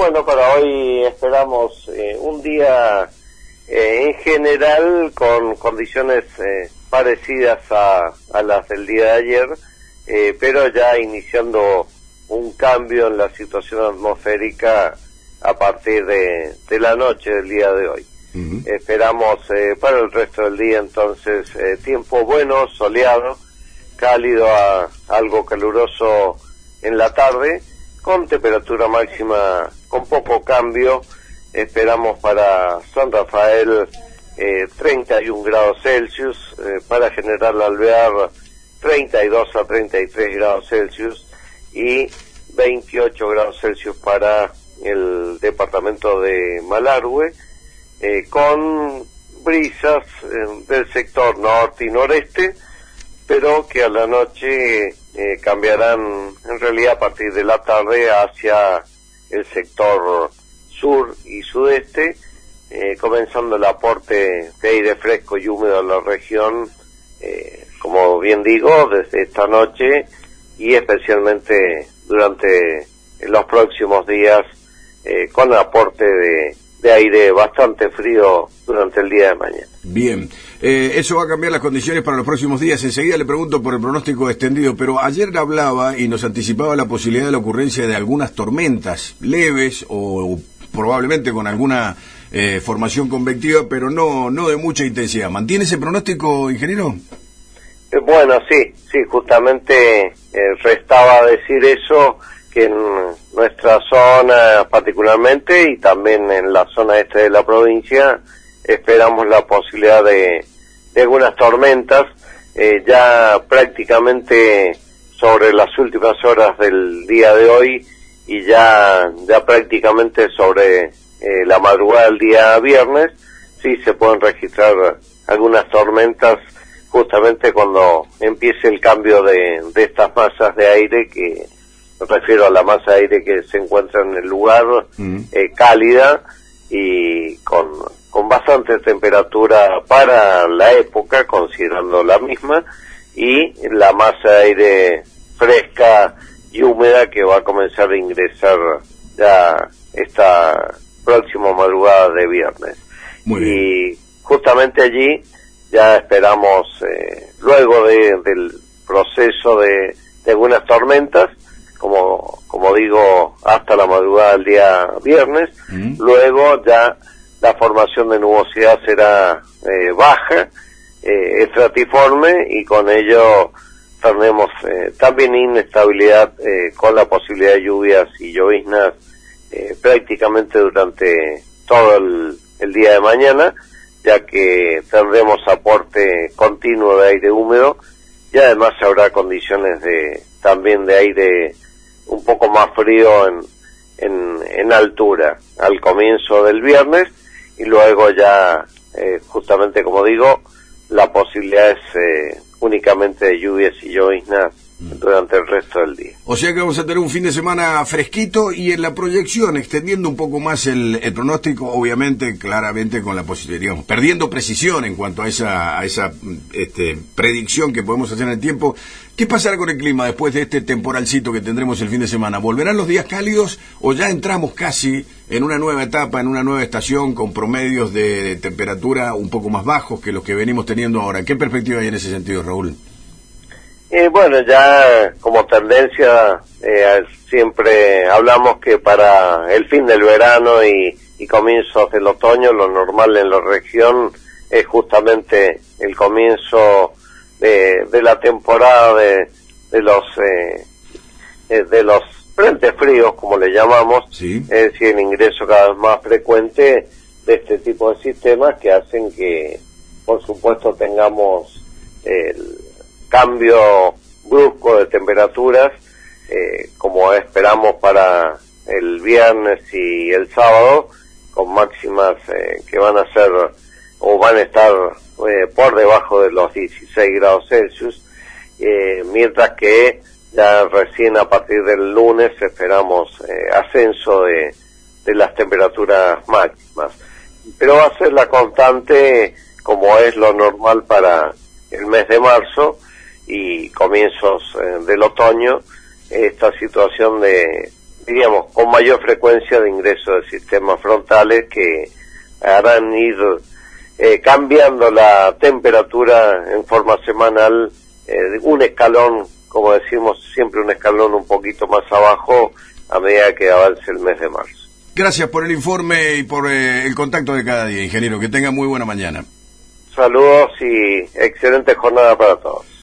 Bueno, para hoy esperamos un día en general con condiciones parecidas a las del día de ayer, pero ya iniciando un cambio en la situación atmosférica a partir de la noche del día de hoy. Esperamos para el resto del día entonces tiempo bueno, soleado, cálido a algo caluroso en la tarde, con temperatura máxima con poco cambio. Esperamos para San Rafael 31 grados Celsius, para General Alvear 32 a 33 grados Celsius y 28 grados Celsius para el departamento de Malargüe, con brisas del sector norte y noreste, pero que a la noche cambiarán en realidad a partir de la tarde hacia el sector sur y sudeste, comenzando el aporte de aire fresco y húmedo a la región, como bien digo, desde esta noche y especialmente durante los próximos días, con aporte de aire bastante frío durante el día de mañana. Bien, eso va a cambiar las condiciones para los próximos días. Enseguida le pregunto por el pronóstico extendido, pero ayer hablaba y nos anticipaba la posibilidad de la ocurrencia de algunas tormentas leves o probablemente con alguna formación convectiva, pero no de mucha intensidad. ¿Mantiene ese pronóstico, ingeniero? Bueno, sí, justamente restaba decir eso, que en nuestra zona particularmente y también en la zona este de la provincia esperamos la posibilidad de algunas tormentas, ya prácticamente sobre las últimas horas del día de hoy y ya prácticamente sobre la madrugada del día viernes, sí se pueden registrar algunas tormentas justamente cuando empiece el cambio de estas masas de aire, que me refiero a la masa de aire que se encuentra en el lugar, cálida y con bastante temperatura para la época, considerando la misma, y la masa de aire fresca y húmeda que va a comenzar a ingresar ya esta próxima madrugada de viernes. Muy bien. Y justamente allí ya esperamos, luego del proceso de algunas tormentas, como digo, hasta la madrugada del día viernes. Luego ya la formación de nubosidad será baja, estratiforme, y con ello tenemos también inestabilidad, con la posibilidad de lluvias y lloviznas prácticamente durante todo el día de mañana, ya que tendremos aporte continuo de aire húmedo y además habrá condiciones también de aire un poco más frío en altura al comienzo del viernes, y luego ya justamente como digo, la posibilidad es únicamente de lluvias y lloviznas durante el resto del día. O sea que vamos a tener un fin de semana fresquito, y en la proyección, extendiendo un poco más el pronóstico, obviamente, claramente con la posibilidad, digamos, perdiendo precisión en cuanto a esa predicción que podemos hacer en el tiempo. ¿Qué pasará con el clima después de este temporalcito que tendremos el fin de semana? ¿Volverán los días cálidos o ya entramos casi en una nueva etapa, en una nueva estación, con promedios de temperatura un poco más bajos que los que venimos teniendo ahora? ¿Qué perspectiva hay en ese sentido, Raúl? Bueno, ya como tendencia siempre hablamos que para el fin del verano y comienzos del otoño, lo normal en la región es justamente el comienzo de la temporada de los frentes fríos, como le llamamos. Sí. Es decir, el ingreso cada vez más frecuente de este tipo de sistemas que hacen que, por supuesto, tengamos el cambio brusco de temperaturas, como esperamos para el viernes y el sábado, con máximas que van a ser o van a estar por debajo de los 16 grados Celsius, mientras que ya recién a partir del lunes esperamos ascenso de las temperaturas máximas. Pero va a ser la constante, como es lo normal para el mes de marzo y comienzos del otoño, esta situación de diríamos, con mayor frecuencia de ingreso de sistemas frontales que harán ir cambiando la temperatura en forma semanal, un escalón, como decimos siempre, un escalón un poquito más abajo a medida que avance el mes de marzo. Gracias por el informe y por el contacto de cada día, ingeniero. Que tenga muy buena mañana. Saludos y excelente jornada para todos.